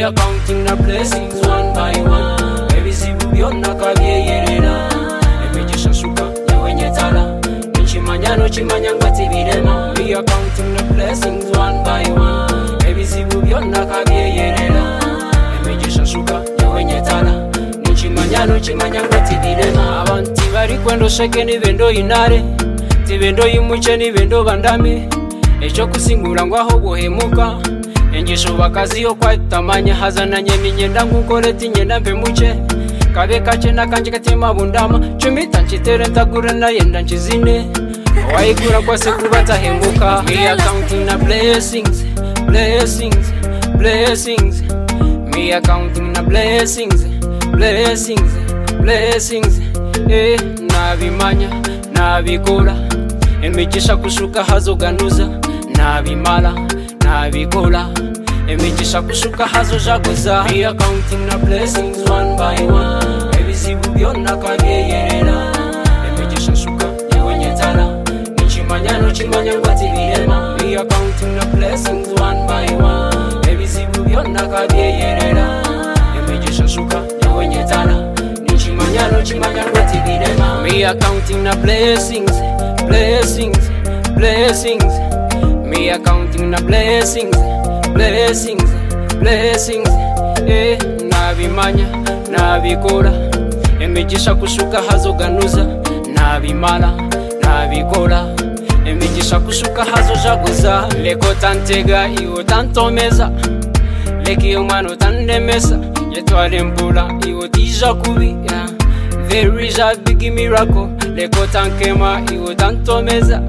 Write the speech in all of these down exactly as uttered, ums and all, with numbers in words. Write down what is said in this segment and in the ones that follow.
are counting the blessings one by one. Ebizibu byonna kabyeyerera. Emigisha shuka nyewe nyetala. Nchimanyano chimanya ngati birema. We are counting the blessings one by one. Ebizibu byonna kabyeyerera. Emigisha shuka nyewe nyetala. Nchimanyano chimanya ngati birema. Abantu bari kwendo sheke ni bendo inare. Tibendo yimuche ni bendo bandame. Echo kusingura ngwaho bohemuka. Engisho bakazi yo kwatamanya hazananye minyenda ngukoreti nyenda mpe muche. Kabe kache na kanje katima bundama. Chumita nchitere ntagura na yenda nchizine. Waigura kwa seku batahemuka. Me are counting the blessings, blessings, blessings. Me are counting the blessings, blessings, blessings. Eh, nabimanya, nabikora. Emigisha kushuka hazoganuza. Nabimala, nabikora. Emigisha kushuka hazojaguza. We are counting the blessings one by one. Ebizibu byonna kabyeyerera. Emigisha shuka nyewe nyetala. Nchimanyano chimanya ngati birema. We are counting the blessings one by one. Ebizibu byonna kabyeyerera. Emigisha shuka nyewe nyetala. Nchimanyano chimanya ngati birema. We are counting the blessings, blessings, blessings. Me are counting the blessings, blessings, blessings. Eh, nabimanya, nabikora. Emigisha kushuka hazoganuza. Nabimala, nabikora. Emigisha kushuka hazojaguza. Leko tantega iyo tantomeza. Leki umano tandemesa. Yetwale mbula iyo tija kubi. Yeah. There is a big miracle. Leko tankema iyo tantomeza.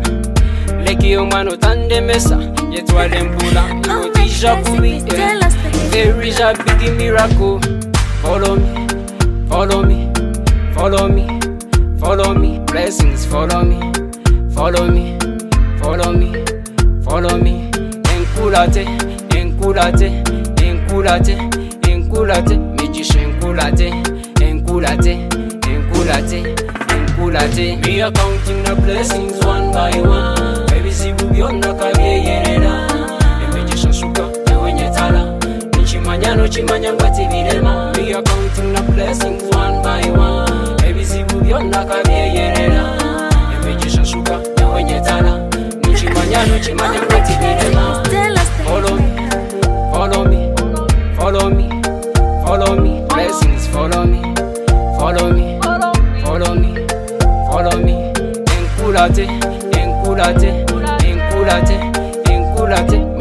Leki umano tandemesa. Yetwale mbula iyo tija kubi. Yeah. There is a big miracle. Follow me, follow me, follow me, follow me. Blessings follow me, follow me, follow me, follow me. Enkulate, enkulate, enkulate, enkulate. Migisha enkulate, enkulate, enkulate, enkulate. We are counting the blessings one by one. Ebizibu byonna kabyeyerera. Emigisha shuka nyewe nyetala. Nchimanyano chimanya ngati birema. We are counting the blessings one by one. Ebizibu byonna kabyeyerera. Emigisha shuka nyewe nyetala. Nchimanyano chimanya ngati birema. Follow me, follow me, follow me, follow me. Blessings follow me, follow me, follow me, follow me. Enkulate, enkulate, enkulate, enkulate.